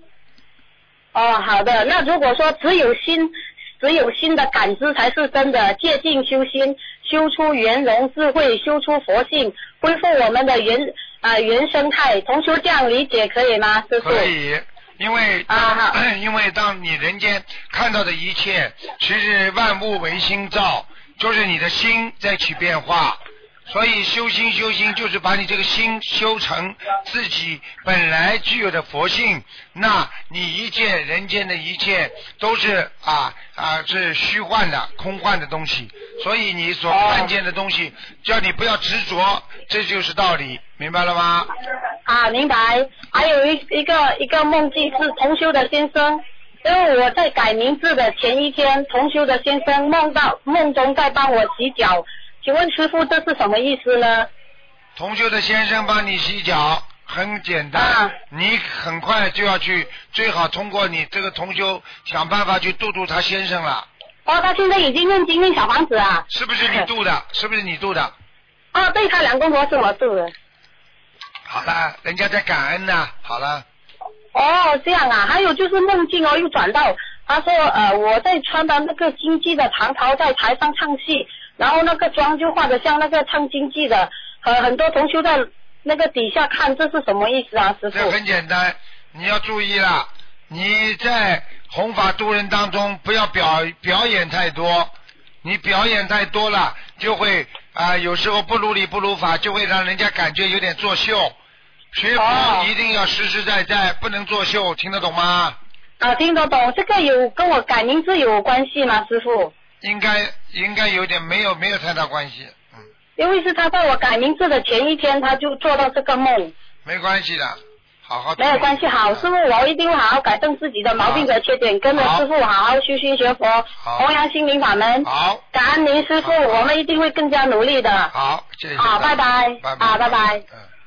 好的。那如果说只有心的感知才是真的，借境修心，修出圆融智慧，修出佛性，恢复我们的原生态。同修这样理解可以吗，师父？ 可以。因为当你人间看到的一切，其实万物唯心造，就是你的心在起变化。所以修心就是把你这个心修成自己本来具有的佛性，那你一切人间的一切都是是虚幻的空幻的东西，所以你所看见的东西叫你不要执着，这就是道理，明白了吗？ 明白。还有一个梦境是同修的先生，因为我在改名字的前一天，同修的先生梦中在帮我洗脚，请问师父这是什么意思呢？ 同修的先生帮你洗脚很简单，你很快就要去，最好通过你这个同修想办法去度他先生了。 他现在已经念经念小房子啊？ 是不是你度的？是不是你度的？ 对，他2公婆是我度的。 好了，人家在感恩呢。好了。 这样啊。还有就是梦境又转到他说我在穿的那个京剧的长袍在台上唱戏，然后那个妆就画得像那个唱京剧的，很多同修在那个底下看，这是什么意思啊，师父？ 这很简单，你要注意了，你在弘法度人当中不要表演太多，你表演太多了就会有时候不如理不如法，就会让人家感觉有点作秀。学佛一定要实实在在，不能作秀，听得懂吗？ 听得懂。这个有跟我改名字有关系吗，师父？ 应该有点，没有太大关系。 因为是他在我改名字的前一天他就做到这个梦。 没关系的，好好。 没有关系，好，师父我一定会好好改正自己的毛病和缺点，跟着师父好好修心学佛，弘扬心灵法门。 好， 感恩您师父，我们一定会更加努力的。 好，谢谢。 好，拜拜。拜拜。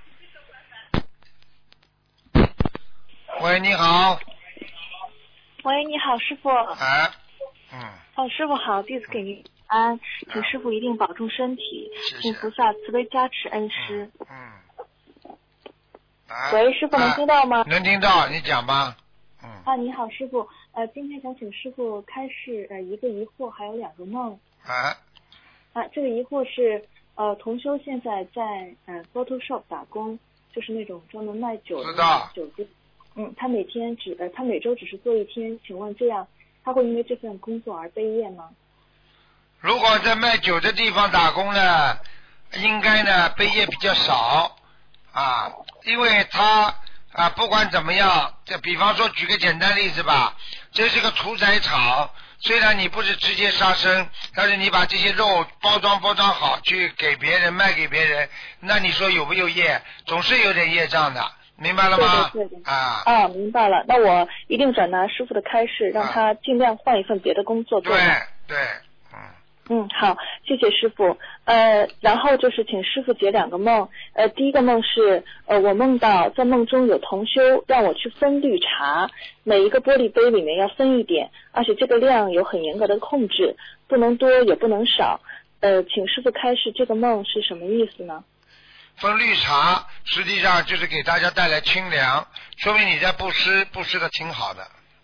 喂，你好。 喂，你好，师父。师父好，弟子给您安，请师父一定保重身体，请菩萨慈悲加持恩师。喂，师父能听到吗？ 能听到，你讲吧。 你好，师父。今天想请师父开示一个疑惑，还有2个梦。这个疑惑是同修现在在Photoshop 打工，就是那种专门卖酒的酒店。他每周只是做1天，请问这样他会因为这份工作而背业吗？ 如果在卖酒的地方打工呢，应该呢背业比较少因为他不管怎么样，这比方说举个简单例子吧，这是个屠宰场，虽然你不是直接杀生，但是你把这些肉包装好去给别人卖给别人，那你说有没有业？总是有点业障的。明白了吗？ 对明白了。那我一定转达师父的开示，让他尽量换一份别的工作做。 对。 好，谢谢师父。然后就是请师父解2个梦。第一个梦是我梦到在梦中有同修让我去分绿茶，每一个玻璃杯里面要分一点，而且这个量有很严格的控制，不能多也不能少。请师父开示这个梦是什么意思呢？ 分绿茶实际上就是给大家带来清凉，说明你在布施的挺好的。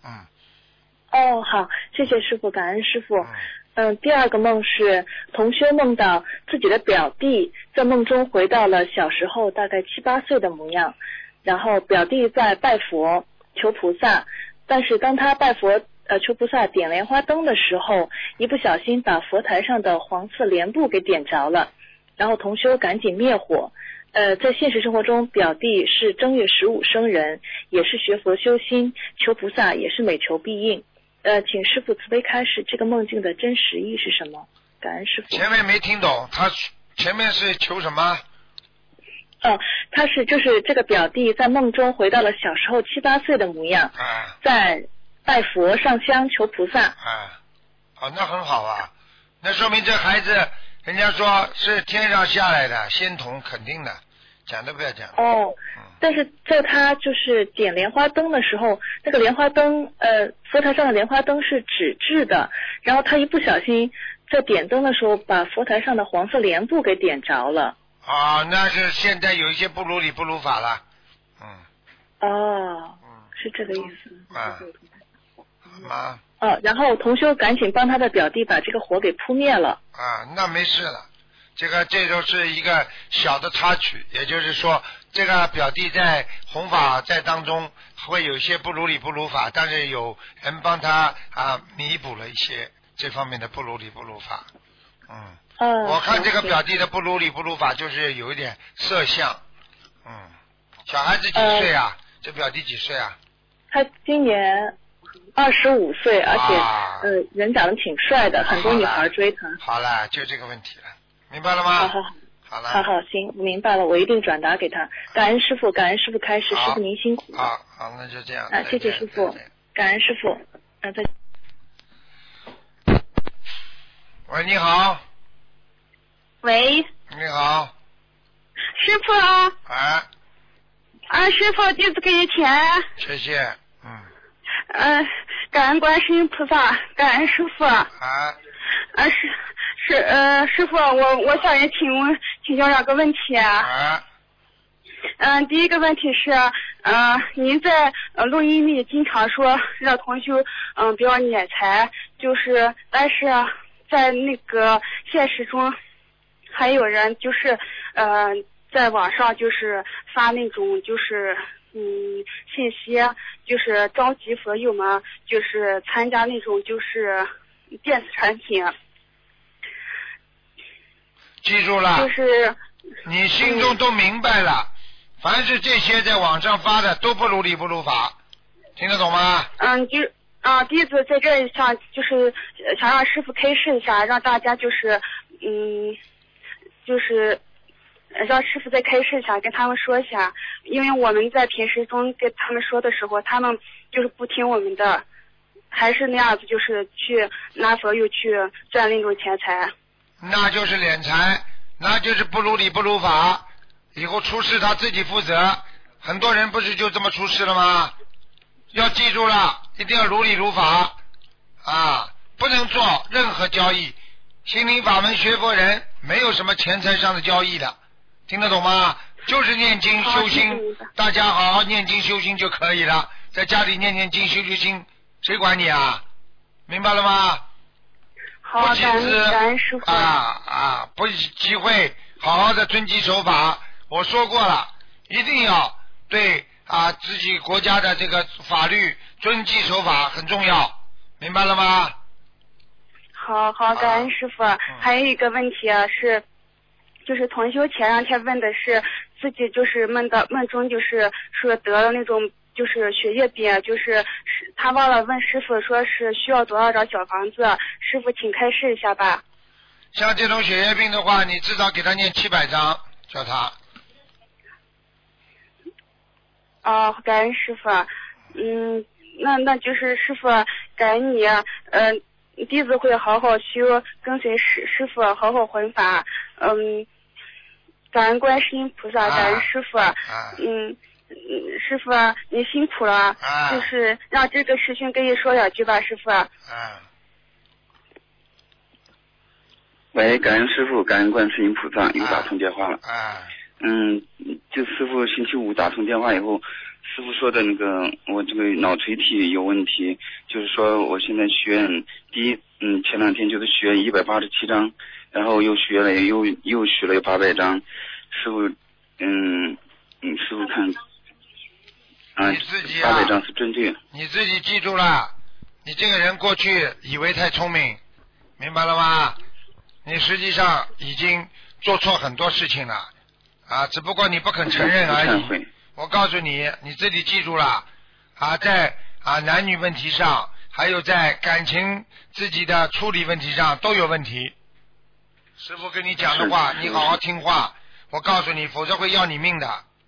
好，谢谢师父，感恩师父。第2个梦是同修梦到自己的表弟在梦中回到了小时候大概7、8岁的模样，然后表弟在拜佛求菩萨，但是当他拜佛求菩萨点莲花灯的时候，一不小心把佛台上的黄色莲布给点着了，然后同修赶紧灭火。在现实生活中，表弟是正月15生人，也是学佛修心，求菩萨也是每求必应。请师父慈悲开示这个梦境的真实意是什么？感恩师父。 前面没听懂，他前面是求什么？ 他是就是这个表弟在梦中回到了小时候7、8岁的模样，在拜佛上香求菩萨。 那很好啊，那说明这孩子人家说是天上下来的仙童，肯定的， 讲都不要讲。 哦，但是在他就是点莲花灯的时候，那个莲花灯佛台上的莲花灯是纸质的，然后他一不小心在点灯的时候把佛台上的黄色莲布给点着了。 啊，那是现在有一些不如理不如法了。 哦，是这个意思。 啊。 然后同修赶紧帮他的表弟把这个火给扑灭了。 啊，那没事了。这就是一个小的插曲，也就是说，这个表弟在弘法在当中会有一些不如理不如法，但是有人帮他弥补了一些这方面的不如理不如法。我看这个表弟的不如理不如法就是有一点色相。小孩子几岁啊？这表弟几岁啊？ 他今年25岁，而且人长得挺帅的，很多女孩追他。 好了，就这个问题了。明白了吗？好了。 好，行，我明白了，我一定转达给他。感恩师父，感恩师父开示，师父您辛苦了。 好，那就这样。 谢谢师父，感恩师父。再见。 喂，你好。 喂。 你好。 师父。师父，弟子给你钱。 谢谢。 感恩观世音菩萨，感恩师父。师父，我想请教2个问题。第一个问题是，您在录音里经常说让同修不要敛财，但是在那个现实中，还有人在网上发那种信息，召集佛友们参加那种电子产品。 记住了，你心中都明白了，凡是这些在网上发的都不如理不如法，听得懂吗？ 弟子在这里想让师父开示一下，让大家让师父再开示一下，跟他们说一下，因为我们在平时中跟他们说的时候，他们不听我们的，还是那样子，去拿佛友去赚那种钱财。 那就是敛财，那就是不如理不如法，以后出事他自己负责。很多人不是就这么出事了吗？要记住了，一定要如理如法不能做任何交易。心灵法门学佛人没有什么钱财上的交易的，听得懂吗？就是念经修心，大家好好念经修心就可以了，在家里念念经修修心，谁管你啊？明白了吗？ 好，感恩师父。 不机会好好的遵纪守法。我说过了，一定要对自己国家的这个法律遵纪守法很重要，明白了吗？ 好，感恩师父。还有一个问题是，同修前2天问的是自己梦中说得了那种血液病，他忘了问师父说是需要多少张小房子，师父请开示一下吧。 像这种血液病的话，你至少给他念700张，叫他。 感恩师父。那师父感恩你，弟子会好好修，跟随师父好好弘法。感恩观世音菩萨，感恩师父。师父你辛苦了，让这个师兄跟你说2句吧，师父。 喂，感恩师父，感恩观世音菩萨，又打通电话了。就师父星期5打通电话以后，师父说的那个我这个脑垂体有问题，就是说我现在许愿前2天就是许愿187张，然后又许了800张。师父师父看你自己 800张是真对。 你自己记住了，你这个人过去以为太聪明，明白了吗？你实际上已经做错很多事情了只不过你不肯承认而已。我告诉你，你自己记住了在男女问题上，还有在感情自己的处理问题上都有问题。师父跟你讲的话，你好好听话，我告诉你，否则会要你命的。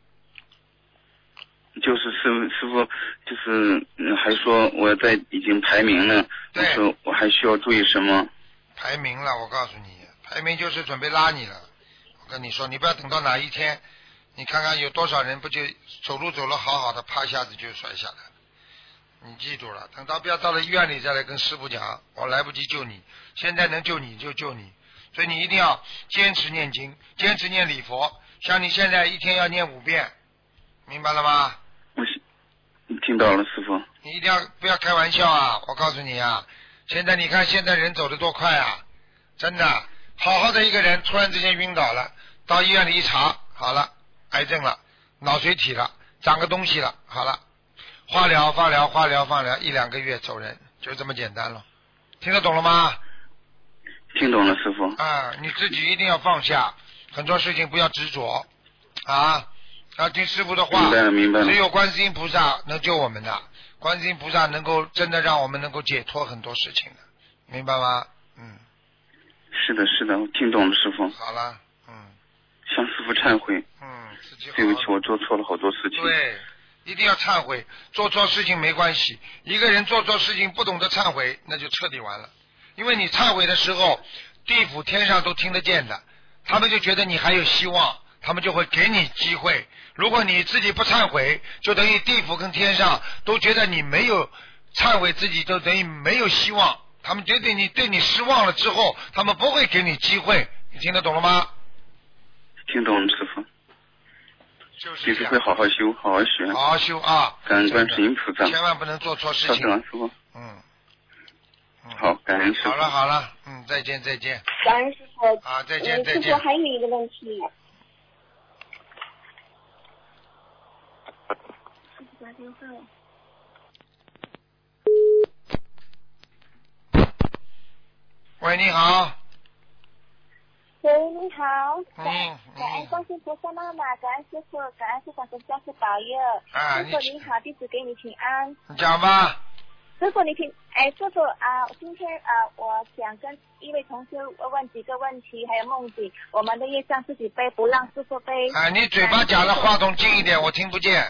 就是师父还说我已经排名了，我说我还需要注意什么？ 排名了，我告诉你，排名就是准备拉你了。我跟你说，你不要等到哪一天你看看有多少人不就走路走了好好的，啪一下子就摔下来。你记住了，等到不要到了医院里再来跟师父讲，我来不及救你，现在能救你就救你。所以你一定要坚持念经，坚持念礼佛，像你现在一天要念5遍，明白了吗？ 听到了，师父。 你一定要不要开玩笑啊！我告诉你啊，现在你看现在人走得多快啊，真的，好好的一个人突然之间晕倒了，到医院里一查，好了，癌症了，脑髓体了，长个东西了，好了，化疗、放疗，1-2个月走人，就这么简单了。听得懂了吗？ 听懂了，师父。 啊，你自己一定要放下，很多事情不要执着啊，要听师父的话。 明白了。 只有观世音菩萨能救我们的，观世音菩萨能够真的让我们能够解脱很多事情的，明白吗？ 是的，我听懂了，师父。 好了， 向师父忏悔。 自己好。 对不起，我做错了好多事情。 对，一定要忏悔。做错事情没关系，一个人做错事情不懂得忏悔，那就彻底完了。因为你忏悔的时候，地府天上都听得见的，他们就觉得你还有希望，他们就会给你机会。如果你自己不忏悔，就等于地府跟天上都觉得你没有忏悔，自己就等于没有希望，他们觉得你对你失望了之后，他们不会给你机会。你听得懂了吗？ 听懂了，师父。就是会好好修，好好学， 好好修啊！ 感恩观世音菩萨， 千万不能做错事情。 稍等，师父。好，感恩师父。 好了，再见。 感恩师父。 啊，再见。 师父还有一个问题。师父打电话了。 喂，你好。 喂，你好。感恩观世音菩萨妈妈，感恩师父，感恩师父跟家师保佑。师父你好，弟子给你请安。 你讲吧。 师父你请，师父啊，今天我想跟一位同学问几个问题，还有梦境，我们的业障自己背，不让师父背。 你嘴巴讲的话筒近一点，我听不见。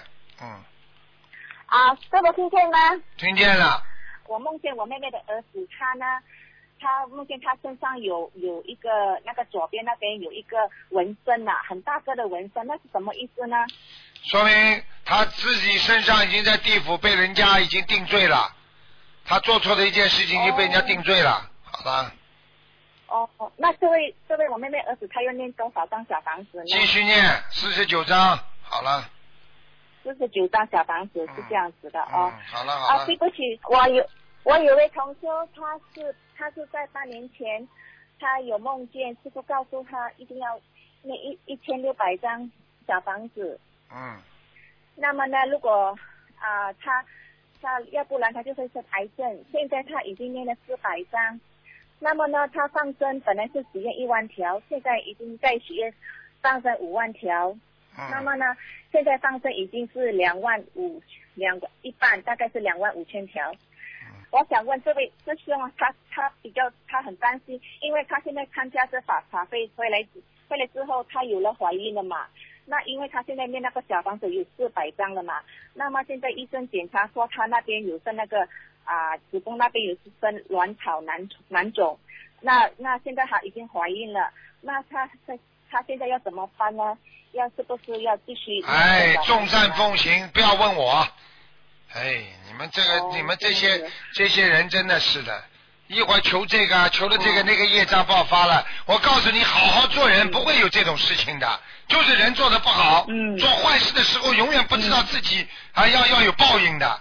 师父听见吗？ 听见了。 我梦见我妹妹的儿子，他梦见他身上有一个那个左边那边有一个纹身很大个的纹身，那是什么意思呢？ 说明他自己身上已经在地府被人家已经定罪了，他做错的一件事情就被人家定罪了。好了。 那这位我妹妹儿子他要念多少张小房子呢？ 继续念49张。好了。 49张小房子是这样子的好了。 对不起，我有位同修，他是在8年前，他有梦见师父告诉他一定要那1600张小房子。那么呢，如果他要不然他就会生癌症。现在他已经念了400张。那么呢，他放生本来是许愿1万条，现在已经在许愿放生5万条。那么呢，现在放生已经是2万5，一半大概是2万5千条。我想问这位师兄，他很担心，因为他现在参加这法会回来之后，他有了怀孕了嘛。那因为他现在念那个小房子有400张了嘛，那么现在医生检查说他那边有生那个子宫那边有生卵巢囊肿，那现在他已经怀孕了，那他现在要怎么办呢？是不是要继续？ 众善奉行，不要问我。你们这些人真的是的，一会儿求这个求了这个那个业障爆发了。我告诉你，好好做人不会有这种事情的，就是人做的不好，做坏事的时候永远不知道自己要有报应的。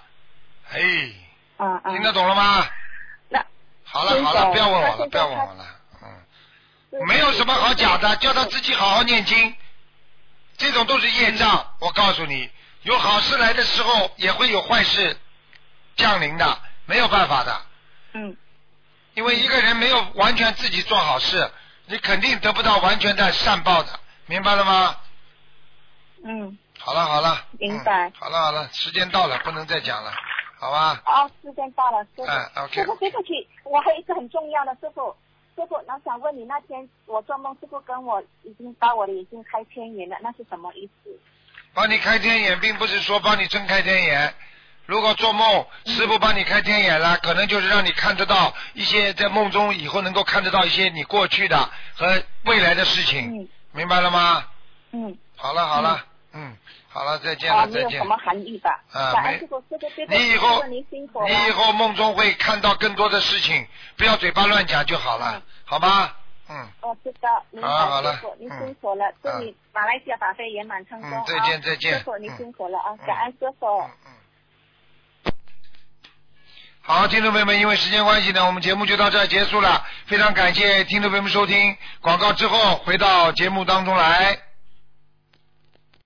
听得懂了吗？好了，不要问我了，没有什么好讲的，叫他自己好好念经，这种都是业障。我告诉你，有好事来的时候，也会有坏事降临的，没有办法的。因为一个人没有完全自己做好事，你肯定得不到完全的善报的，明白了吗？好了。 明白。 好了，时间到了，不能再讲了，好吧？ 时间到了，师傅。 OK。 师傅，对不起，我还有一个很重要的，师傅，我想问你，那天我做梦，师傅跟我已经把我的眼睛开天眼了，那是什么意思？ 帮你开天眼，并不是说帮你睁开天眼。如果做梦，师父帮你开天眼了，可能就是让你看得到一些在梦中以后能够看得到一些你过去的和未来的事情，明白了吗？好了， 好了，再见了，再见。 没有什么含义吧？ 你以后梦中会看到更多的事情，不要嘴巴乱讲就好了，好吗？ 知道。 好了。 您辛苦了，祝你马来西亚法会圆满成功。 再见。 师傅，您辛苦了啊，感恩师傅。 好，听众朋友们，因为时间关系呢，我们节目就到这儿结束了。非常感谢听众朋友们收听，广告之后回到节目当中来。